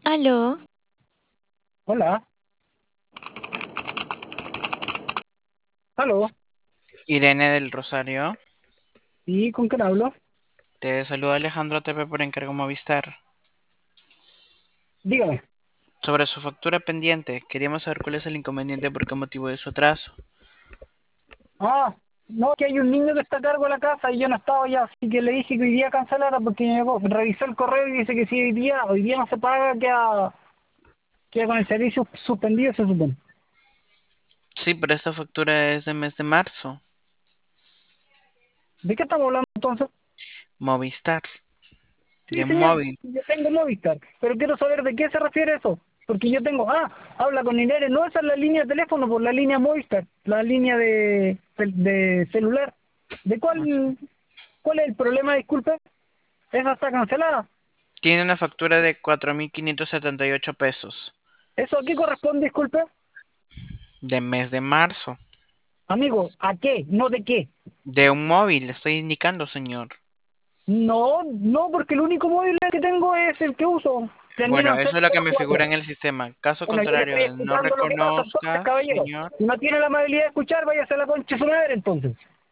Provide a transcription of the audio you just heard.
Aló, Hola, aló, Irene del Rosario. ¿y con quién hablo? Te saluda Alejandro TP por encargo Movistar. Dígame. Sobre su factura pendiente, queríamos saber cuál es el inconveniente por qué motivo de su atraso. Ah, no, que hay un niño que está a cargo de la casa y yo no estaba ya, así que le dije que hoy día cancelara porque revisó el correo y dice que si hoy día no se paga, queda con el servicio suspendido, se supone. Sí, pero esta factura es de mes de marzo. ¿De qué estamos hablando entonces? Movistar, de Sí, un señor, móvil. yo tengo Movistar, pero quiero saber de qué se refiere eso. Porque yo tengo, habla con Inere, no, esa es la línea de teléfono, por la línea Movistar, la línea de celular. ¿De cuál es el problema, disculpe? Esa está cancelada. Tiene una factura de 4.578 pesos. ¿Eso a qué corresponde, disculpe? De mes de marzo. Amigo, ¿a qué? No de qué. De un móvil, le estoy indicando, señor. No, no, porque el único móvil que tengo es el que uso. Termina Bueno, en eso es lo que me 004. figura en el sistema. Caso Bueno, yo le estoy contrario, no explicando lo que pasa entonces, reconozca, caballero. señor. Si no tiene la amabilidad de escuchar, váyase a la concha de su madre entonces.